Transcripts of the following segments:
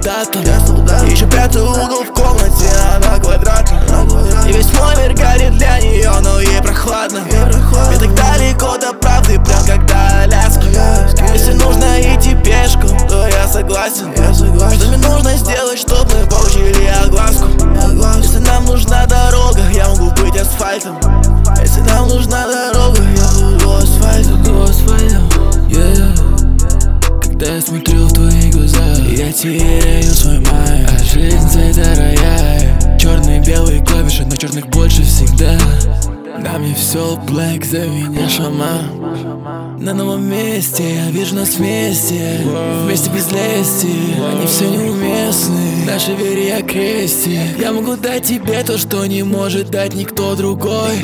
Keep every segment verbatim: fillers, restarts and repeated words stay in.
солдатом. Ищу пятый угол в комнате, она квадратна. И весь мой мир горит для нее, но ей прохладно. Мне так далеко до правды, прям как до Аляски. Если нужно идти пешком, то я согласен. Что мне нужно сделать, чтобы мы получили огласку? Если нам нужна дорога, я могу быть асфальтом. Если нам нужна дорога, я буду асфальтом. Yeah. Когда я смотрю в твои глаза, я теряю свой майнд. А жизнь цвета рояля, черные белые клавиши, но черных больше всегда. На мне все black, за меня шаман. На новом месте, я вижу нас вместе. Вместе без лести, они все неуместны. Наши вере я крести. Я могу дать тебе то, что не может дать никто другой.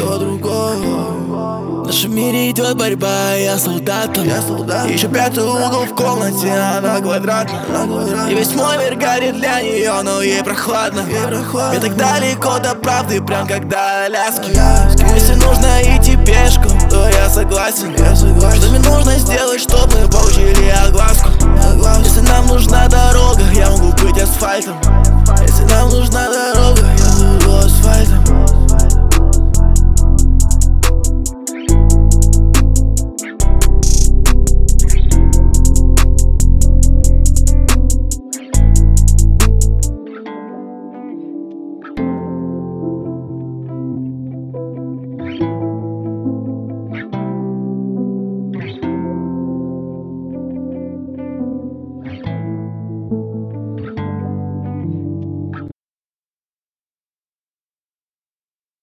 В нашем мире идет борьба, я солдатом. Ищу пятый угол в комнате, она квадратна. И весь мой мир горит для нее, но ей прохладно. Мне так далеко до правды, прям как до Аляски. Если нужно идти пешком, то я согласен. Что мне нужно сделать, чтобы мы получили огласку?